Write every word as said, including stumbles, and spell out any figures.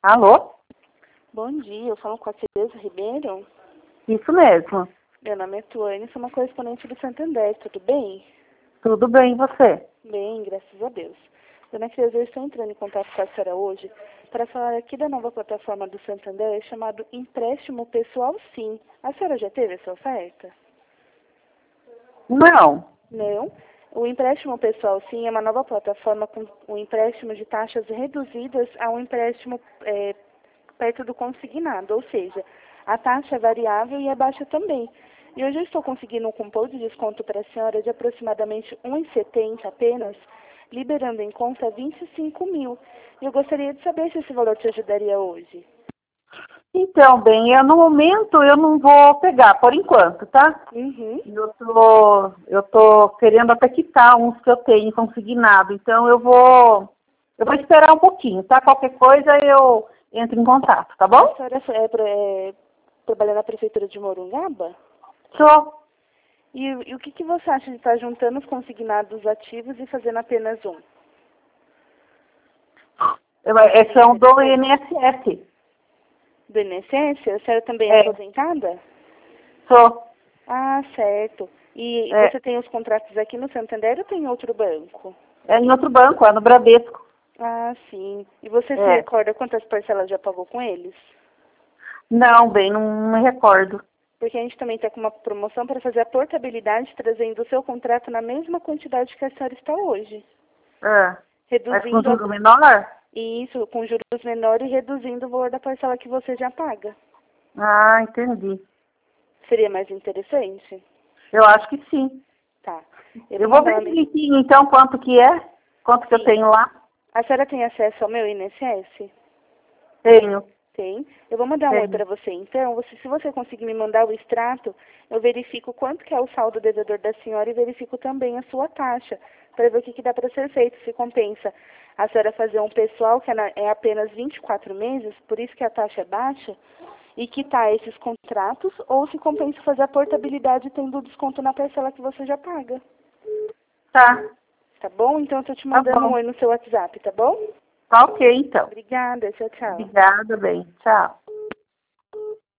Alô? Bom dia, eu falo com a Tereza Ribeiro. Isso mesmo. Meu nome é Tuane, sou uma correspondente do Santander, tudo bem? Tudo bem, e você? Bem, graças a Deus. Dona Tereza, eu estou entrando em contato com a senhora hoje para falar aqui da nova plataforma do Santander chamado Empréstimo Pessoal Sim. A senhora já teve essa oferta? Não. Não. O empréstimo pessoal sim é uma nova plataforma com um empréstimo de taxas reduzidas a um empréstimo é, perto do consignado, ou seja, a taxa é variável e é baixa também. E hoje eu estou conseguindo um cupom de desconto para a senhora de aproximadamente um real e setenta centavos apenas, liberando em conta vinte e cinco mil. E eu gostaria de saber se esse valor te ajudaria hoje. Então, bem, eu, no momento eu não vou pegar, por enquanto, tá? Uhum. Eu tô, eu tô querendo até quitar uns que eu tenho consignado, então eu vou, eu vou esperar um pouquinho, tá? Qualquer coisa eu entro em contato, tá bom? A senhora é, é, trabalha na prefeitura de Morungaba? Só. E, e o que, que você acha de estar juntando os consignados ativos e fazendo apenas um? Eu, esse é um do I N S S. Do I N S S? A senhora também é É. aposentada? Sou. Ah, certo. E É, você tem os contratos aqui no Santander ou tem em outro banco? é em outro banco, é no Bradesco. Ah, sim. E você se É. recorda quantas parcelas já pagou com eles? Não, bem, não me recordo. Porque a gente também está com uma promoção para fazer a portabilidade, trazendo o seu contrato na mesma quantidade que a senhora está hoje. É. Mas com Reduzindo a... juro menor? Isso, com juros menores e reduzindo o valor da parcela que você já paga. Ah, entendi. Seria mais interessante? Eu acho que sim. Tá. Eu vou vou mandar ver uma men- direitinho, então, quanto que é, quanto que eu Sim. tenho lá. A senhora tem acesso ao meu I N S S? Tenho, Tem. Eu vou mandar um oi tenho. para você. Então, você, se você conseguir me mandar o extrato, eu verifico quanto que é o saldo devedor da senhora e verifico também a sua taxa, para ver o que, que dá para ser feito, se compensa a senhora fazer um pessoal que é, na- é apenas vinte e quatro meses, por isso que a taxa é baixa, e quitar esses contratos, ou se compensa fazer a portabilidade tendo o desconto na parcela que você já paga. Tá, Tá bom? Então, eu estou te tá mandando um bom. oi no seu WhatsApp, tá bom? Tá ok, então. Obrigada. Tchau, tchau. Obrigada, bem. Tchau.